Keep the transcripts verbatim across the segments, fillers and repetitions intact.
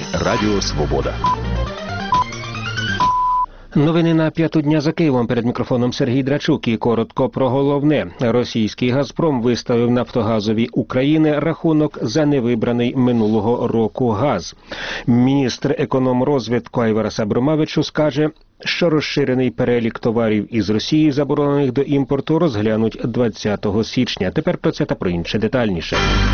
Радіо Свобода. Новини на п'яту дня за Києвом. Перед мікрофоном Сергій Драчук. І коротко про головне. Російський «Газпром» виставив «Нафтогазовій України» рахунок за невибраний минулого року газ. Міністр економрозвитку Айварас Абромавичус скаже, що розширений перелік товарів із Росії, заборонених до імпорту, розглянуть двадцятого січня. Тепер про це та про інше детальніше.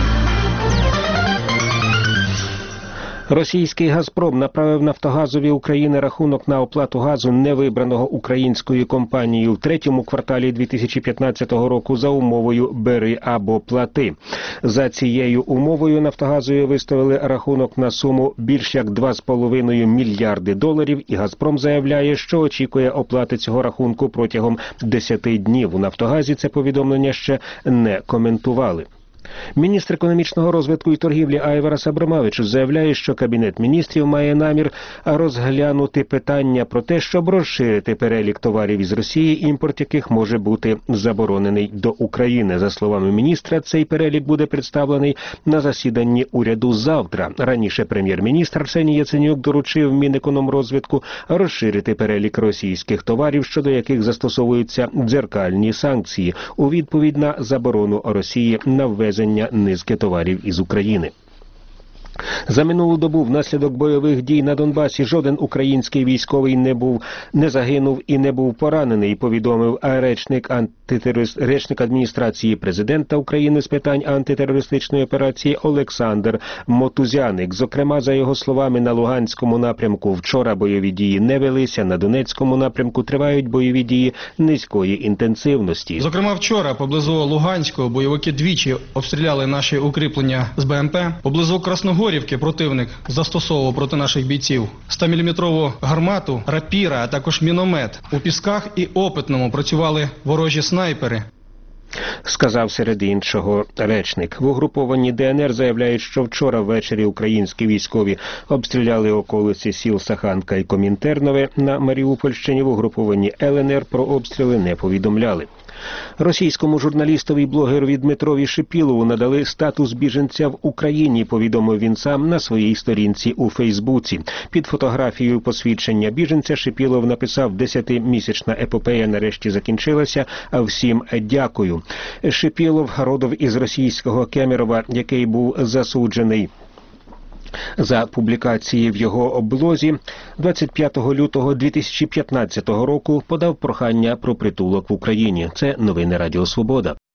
Російський «Газпром» направив «Нафтогазовій України» рахунок на оплату газу, невибраного українською компанією в третьому кварталі дві тисячі п'ятнадцятого року за умовою «бери або плати». За цією умовою «Нафтогазові» виставили рахунок на суму більш як два з половиною мільярди доларів, і «Газпром» заявляє, що очікує оплати цього рахунку протягом десяти днів. У «Нафтогазі» це повідомлення ще не коментували. Міністр економічного розвитку і торгівлі Айварас Абромавичус заявляє, що Кабінет міністрів має намір розглянути питання про те, щоб розширити перелік товарів із Росії, імпорт яких може бути заборонений до України. За словами міністра, цей перелік буде представлений на засіданні уряду завтра. Раніше прем'єр-міністр Арсеній Яценюк доручив Мінекономрозвитку розширити перелік російських товарів, щодо яких застосовуються дзеркальні санкції, у відповідь на заборону Росії на ввезення низки товарів із України. За минулу добу внаслідок бойових дій на Донбасі жоден український військовий не був, не загинув і не був поранений, повідомив речник, антитерорист, речник адміністрації президента України з питань антитерористичної операції Олександр Мотузяник. Зокрема, за його словами, на Луганському напрямку вчора бойові дії не велися, на Донецькому напрямку тривають бойові дії низької інтенсивності. Зокрема, вчора поблизу Луганського бойовики двічі обстріляли наші укріплення з БМП. Поблизу Красногорівки противник застосовував проти наших бійців стоміліметрову гармату, рапіра, а також міномет. У Пісках і Опитному працювали ворожі снайпери. Сказав серед іншого речник. В угрупованні ДНР заявляють, що вчора ввечері українські військові обстріляли околиці сіл Саханка і Комінтернове на Маріупольщині. В угрупованні ЛНР про обстріли не повідомляли. Російському журналістові і блогерові Дмитрові Шипілову надали статус біженця в Україні, повідомив він сам на своїй сторінці у Фейсбуці. Під фотографією посвідчення біженця Шипілов написав: «Десятимісячна епопея нарешті закінчилася, а всім дякую». Шипілов родом із російського Кемерово, який був засуджений за публікації в його блозі, двадцять п'ятого лютого дві тисячі п'ятнадцятого року подав прохання про притулок в Україні. Це новини Радіо Свобода.